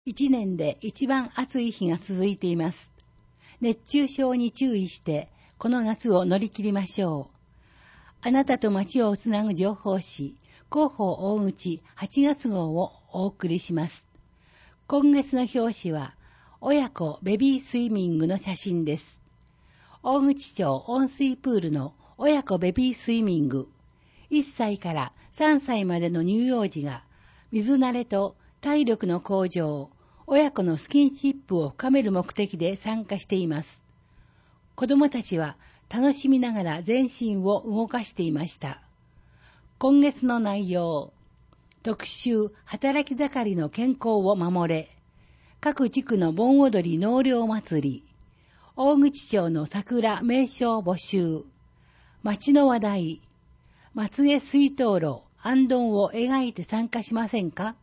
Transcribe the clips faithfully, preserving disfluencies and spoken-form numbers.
一年で一番暑い日が続いています。熱中症に注意して、この夏を乗り切りましょう。あなたと街をつなぐ情報誌、広報大口はちがつ号をお送りします。今月の表紙は、親子ベビースイミングの写真です。大口町温水プールの親子ベビースイミング。いっさいからさんさいまでの乳幼児が、水慣れと体力の向上、親子のスキンシップを深める目的で参加しています。子供たちは楽しみながら全身を動かしていました。今月の内容、特集働き盛りの健康を守れ、各地区の盆踊り納涼祭り、大口町の桜名所募集、町の話題、松江水灯籠、あんどんを描いて参加しませんか？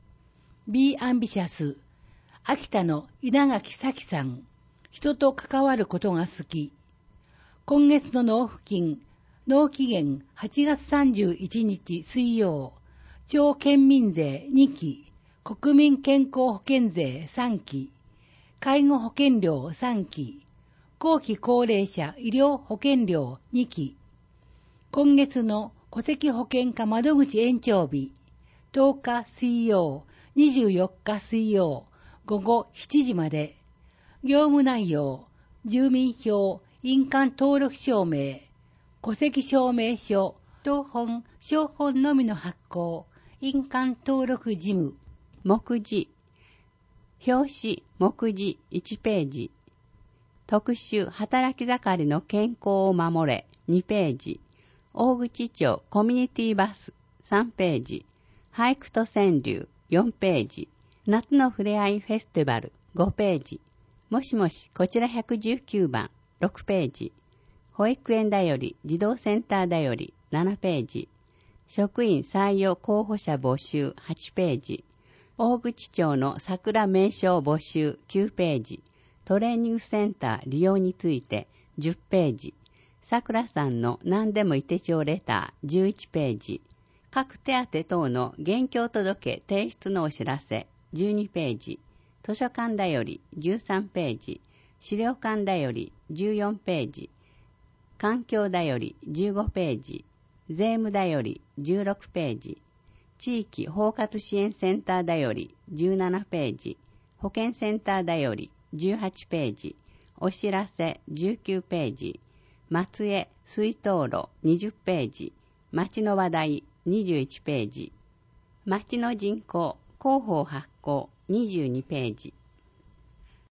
Be Ambitious、秋田の稲垣咲さん、人と関わることが好き。今月の納付金、納期限はちがつさんじゅういちにち水曜、町県民税にき、国民健康保険税さんき、介護保険料さんき、後期高齢者医療保険料にき。今月の戸籍保険課窓口延長日、とおか水曜、にじゅうよっか水曜、午後しちじまで。業務内容、住民票、印鑑登録証明、戸籍証明書、謄本、証本のみの発行、印鑑登録事務。 目次。表紙、目次いちページ。特集、働き盛りの健康を守れにページ。大口町コミュニティバスさんページ。俳句と川柳よんページ。夏のふれあいフェスティバルごページ。もしもし、こちらひゃくじゅうきゅうばんろくページ。保育園だより児童センターだよりななページ。職員採用候補者募集はちページ。大口町の桜名所募集きゅうページ。トレーニングセンター利用についてじゅっページ。桜さんの何でもいてちょうレターじゅういちページ。各手当等の現況届提出のお知らせじゅうにページ。図書館だよりじゅうさんページ。資料館だよりじゅうよんページ。環境だよりじゅうごページ。税務だよりじゅうろくページ。地域包括支援センターだよりじゅうななページ。保健センターだよりじゅうはちページ。お知らせじゅうきゅうページ。松江水灯籠にじゅっページ。町の話題にじゅういちページ。町の人口広報発行にじゅうにページ。